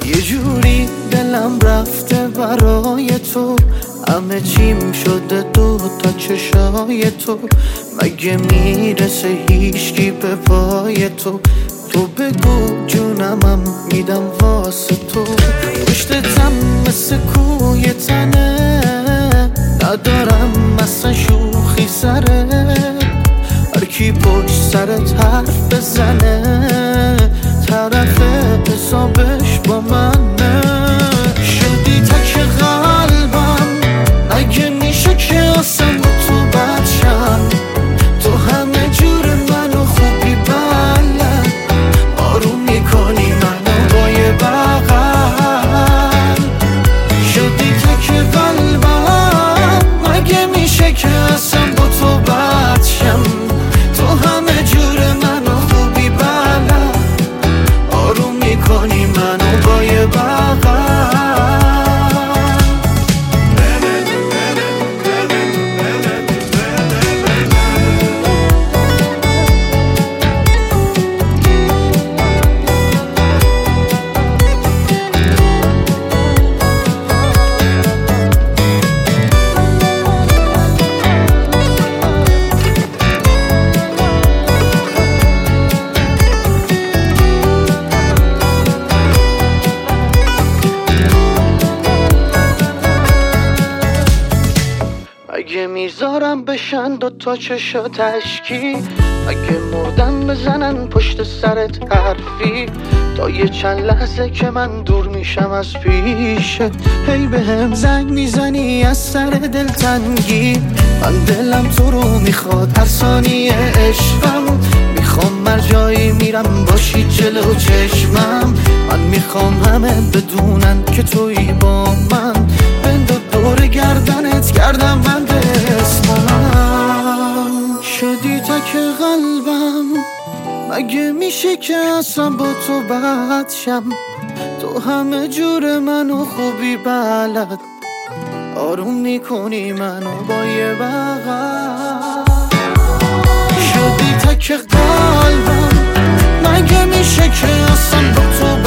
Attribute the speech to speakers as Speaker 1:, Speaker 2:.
Speaker 1: یه جوری دلم رفته برای تو، همه چیم شده دو تا چشای تو. مگه میرسه هیچکی به پای تو؟ تو بگو جونمم میدم واسه تو. پشتتم مثل کوی تنه، ندارم مثلا شوخی سره. هر کی پشت سرت حرف بزنه، طرف حسابش با منه. شدی تک قلبم، اگه میشه که اصلا با تو بد شم. تو همه جور منو خوبی بلد، آروم میکنی منو با یه بغل. شدی تک قلبم، اگه میشه که اصلا با تو بد شم. تو همه جور منو خوبی بلد، آروم میکنی منو با یه بغل. اگه میذارم بشن دو تا چشا تشکی، اگه مردم بزنن پشت سرت حرفی. تا یه چند لحظه که من دور میشم از پیشت، هی به هم زنگ میزنی از سر دلتنگی. من دلم تو رو میخواد هر ثانیه عشقم. میخوام هر جایی میرم باشی جلو چشمم. من میخوام همه بدونن که تویی با من. بند دور گردنت کردم بند اسمم. شدی تک قلبم، مگه میشه که اصلا با تو بد شم. تو همه جور منو خوبی بلد، آروم میکنی منو با یه بغل. شدی تک قلبم، مگه میشه که اصلا با تو